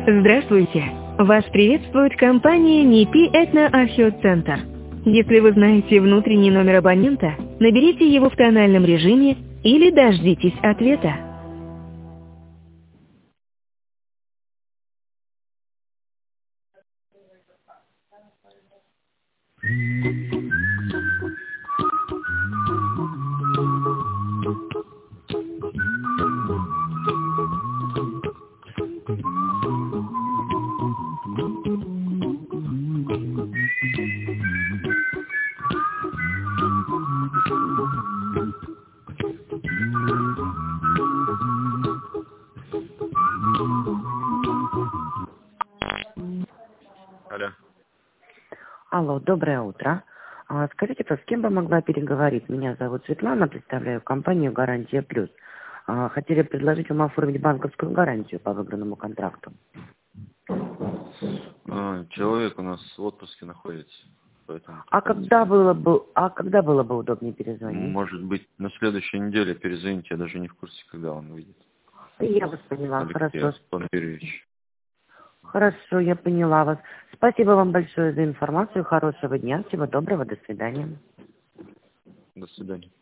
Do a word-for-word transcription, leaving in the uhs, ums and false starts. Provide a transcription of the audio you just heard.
Здравствуйте! Вас приветствует компания НИПИ Этноархеоцентр. Если вы знаете внутренний номер абонента, наберите его в тональном режиме или дождитесь ответа. Алло. Алло, доброе утро. А, Скажите, с кем бы могла переговорить? Меня зовут Светлана, представляю компанию «Гарантия Плюс». А, Хотели предложить вам оформить банковскую гарантию по выбранному контракту. А, человек у нас в отпуске находится, поэтому... А когда было бы, а когда было бы удобнее перезвонить? Может быть, на следующей неделе перезвоните, я даже не в курсе, когда он выйдет. Я вас поняла, Алексей хорошо. Панфирович. Хорошо, я поняла вас. Спасибо вам большое за информацию. Хорошего дня, всего доброго, до свидания. До свидания.